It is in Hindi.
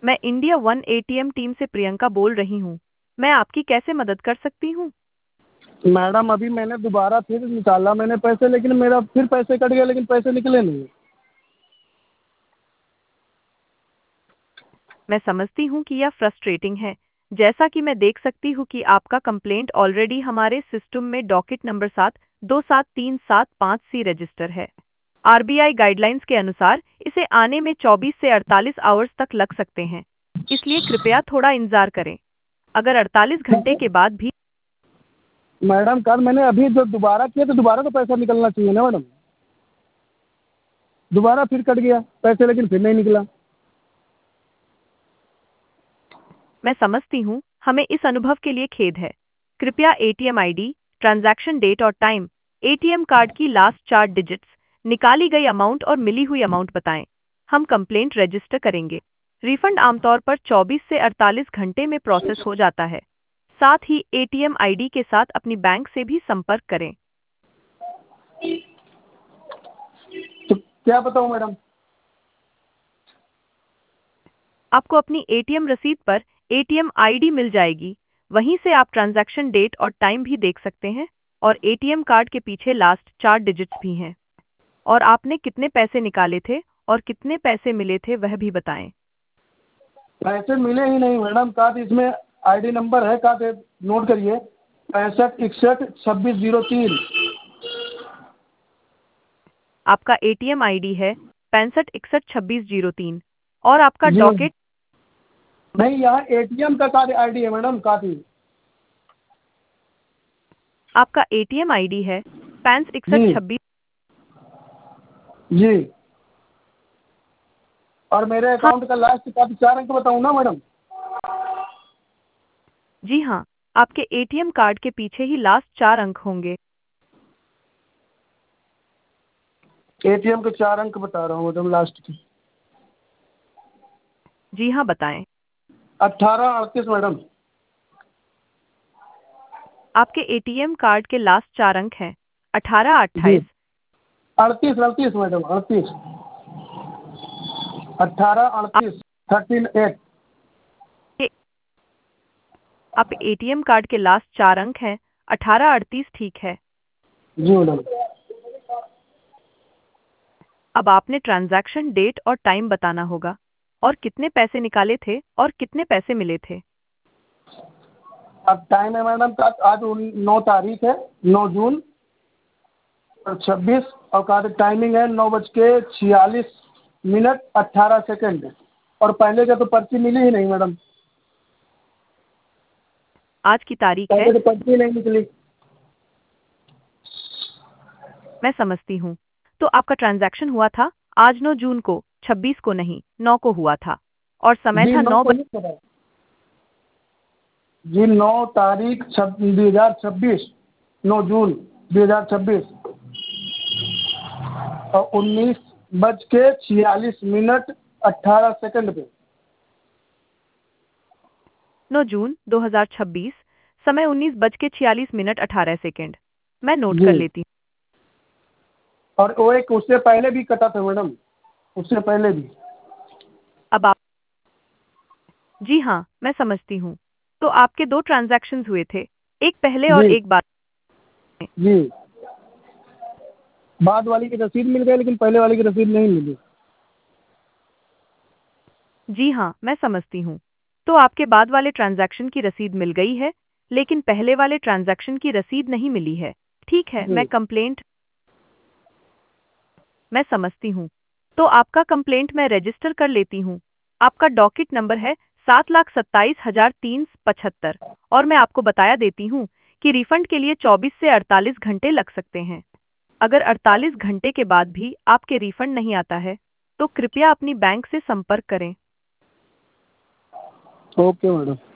मैं इंडिया वन एटीएम टीम से प्रियंका बोल रही हूँ। मैं आपकी कैसे मदद कर सकती हूँ? मैडम अभी मैंने दोबारा फिर निकाला मैंने पैसे, लेकिन मेरा फिर पैसे कट गए, लेकिन पैसे निकले नहीं। मैं समझती हूँ कि यह फ्रस्ट्रेटिंग है। जैसा कि मैं देख सकती हूँ कि आपका कंप्लेंट ऑलरेडी हमारे सिस्टम में डॉकेट नंबर 727375C रजिस्टर है। आरबीआई गाइडलाइंस के अनुसार इसे आने में 24 से 48 आवर्स तक लग सकते हैं, इसलिए कृपया थोड़ा इंतजार करें। अगर 48 घंटे के बाद भी मैडम कल मैंने अभी जो दोबारा किया तो दोबारा तो पैसा निकलना चाहिए ना मैडम। दोबारा फिर कट गया पैसे, लेकिन फिर नहीं निकला। मैं समझती हूँ, हमें इस अनुभव के लिए खेद है। कृपया एटीएम आईडी, ट्रांजैक्शन डेट और टाइम, एटीएम कार्ड की लास्ट 4 डिजिट्स, निकाली गई अमाउंट और मिली हुई अमाउंट बताएं। हम कंप्लेंट रजिस्टर करेंगे। रिफंड आमतौर पर 24 से 48 घंटे में प्रोसेस हो जाता है। साथ ही एटीएम आईडी के साथ अपनी बैंक से भी संपर्क करें। तो क्या बताऊँ मैडम? आपको अपनी एटीएम रसीद पर एटीएम आईडी मिल जाएगी। वहीं से आप ट्रांजैक्शन डेट और टाइम भी देख सकते हैं और एटीएम कार्ड के पीछे लास्ट 4 डिजिट्स भी हैं। और आपने कितने पैसे निकाले थे और कितने पैसे मिले थे वह भी बताएं। पैसे मिले ही नहीं मैडम। कार्ड इसमें आईडी नंबर है, कार्ड नोट करिए 65612603। आपका एटीएम आईडी है 65612603 और आपका जी डॉकेट नहीं, यहाँ एटीएम का कार्ड आईडी है मैडम, कार्ड ही। आपका एटीएम आईडी है 656126। जी जी। और मेरे हाँ अकाउंट का लास्ट का 4 अंक बताऊँ ना मैडम? जी हाँ, आपके एटीएम कार्ड के पीछे ही लास्ट 4 अंक होंगे। एटीएम के 4 अंक बता रहा हूँ मैडम लास्ट की। जी हाँ, बताएं। 1838 मैडम। आपके एटीएम कार्ड के लास्ट 4 अंक हैं 18 जी 28। 38 मैडम, 38 1838 138। आपके आप एटीएम कार्ड के लास्ट 4 अंक हैं 18 38, ठीक है। जी मैडम। अब आपने ट्रांजैक्शन डेट और टाइम बताना होगा और कितने पैसे निकाले थे और कितने पैसे मिले थे। अब टाइम है मैडम, आज 9 तारीख है, 9 जून और 26, और का टाइमिंग है 9:46 मिनट 18 सेकेंड। और पहले का तो पर्ची मिली ही नहीं मैडम। आज की तारीख है। पहले तो पर्ची नहीं निकली। मैं समझती हूँ। तो आपका ट्रांजैक्शन हुआ था आज 9 जून को, 26 को नहीं 9 को हुआ था और समय जी था 9 9 को नहीं पता। जी 9 तारीख 2026, 9 जून 2026 और 19:46 मिनट 18 सेकेंड पे। 9 जून 2026, समय 19:46 मिनट 18 सेकेंड। मैं नोट कर जी। लेती हूँ। और वो एक उससे पहले भी कटा था मैडम, उससे पहले भी। अब आप जी हाँ, मैं समझती हूँ। तो आपके 2 ट्रांजैक्शंस हुए थे, एक पहले और जी एक बाद में। जी। बाद वाली की रसीद मिल गई, लेकिन पहले वाली की रसीद नहीं मिली। जी हाँ, मैं समझती हूँ। तो आपके बाद वाले ट्रांजैक्शन की रसीद मिल गई है, लेकिन पहले वाले ट्रांजैक्शन की रसीद नहीं मिली है। ठीक है, जी मैं समझती हूँ। तो आपका कंप्लेंट मैं रजिस्टर कर लेती हूँ। आपका डॉकेट नंबर है 7,27,375 और मैं आपको बताया देती हूँ कि रिफंड के लिए 24 से 48 घंटे लग सकते हैं। अगर 48 घंटे के बाद भी आपके रिफंड नहीं आता है, तो कृपया अपनी बैंक से संपर्क करें। Okay madam.